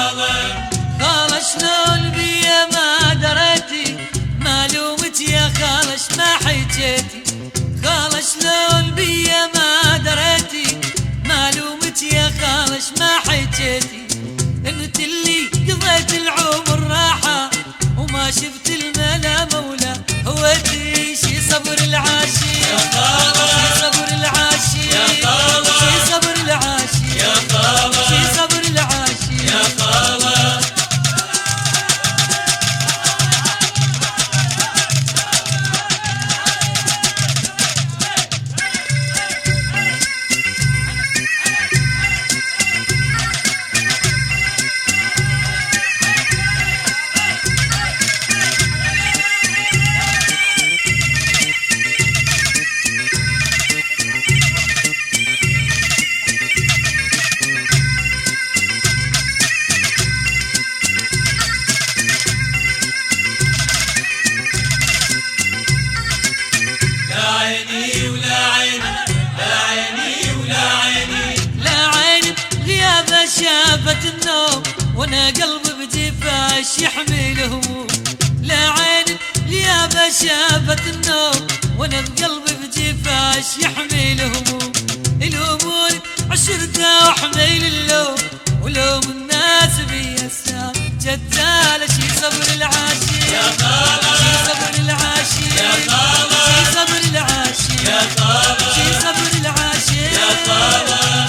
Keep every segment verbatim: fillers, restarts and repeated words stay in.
خالة خالة شلون بيا ما دريتي، ما لومت يا خالة ما حكيتي. خالة شلون بيا ما دريتي، ما لومت يا خالة ما حكيتي. انت اللي قضيت العمر راحة وما شفت الملا مولا هوتي. شي صبر العاشي يا خالة، شي صبر العاشي يا خالة، شي صبر العاشي يا خالة، شي صبر العاشي يا خالة. شافت النوم وانا قلبي بجفاش يحمل هموم. لا عين اليابة شافت النوم وانا بقلبي بجفاش يحمل هموم. الامور عشرته وحميل اللوم ولوم الناس بيا السام جدالة. شي صبر العاشي يا خالة، شي صبر العاشي يا خالة، شي صبر العاشي يا خالة، شي صبر العاشي يا خالة.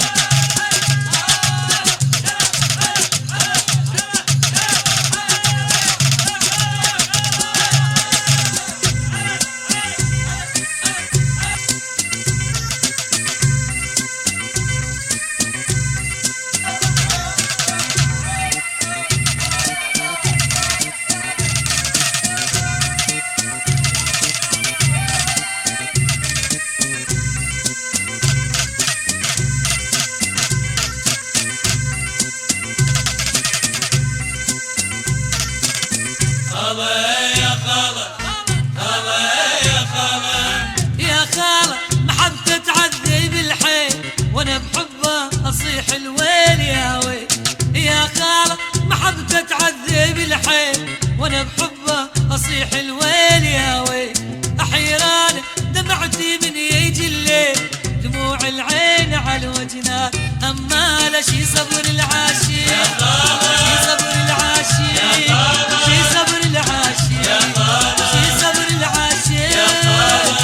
خالة يا خالة، خالة يا خالة، يا خالة محبته تعذب الحيل وانا بحبه اصيح الويل يا ويل. يا خالة محبته تعذب الحيل وانا بحبه اصيح الويل يا ويل. احيران دمعتي من يجي الليل دموع العين على الوجنان اما لا شي صبر العاشي يا خالة، شي صبر العاشي يا خالة، شي صبر العاشي يا خالة، شي صبر العاشي يا خالة.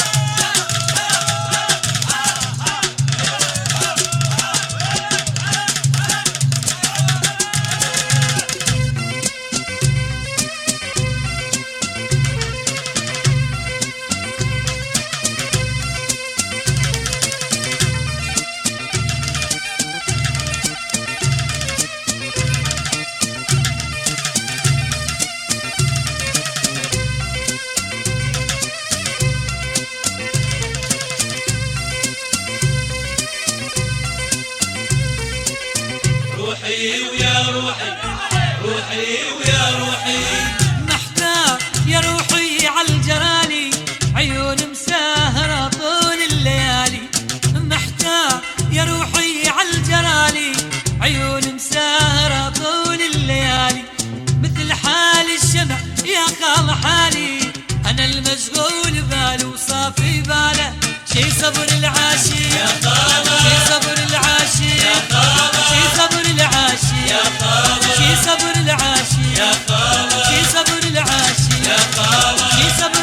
روحي ويا روحي، روحي ويا روحي، محتار يا روحي عالجرالي عيون مساهرة طول الليالي. محتار يا روحي عالجرالي عيون مساهرة طول الليالي. مثل حال الشمع يا خال حالي أنا المشغول باله وصافي باله. شي صبر العاشي يا خالة، شي صبر العاشي يا خالة، شي صبر العاشي يا خالة، شي صبر العاشي يا خالة، شي صبر العاشي يا خالة، شي صبر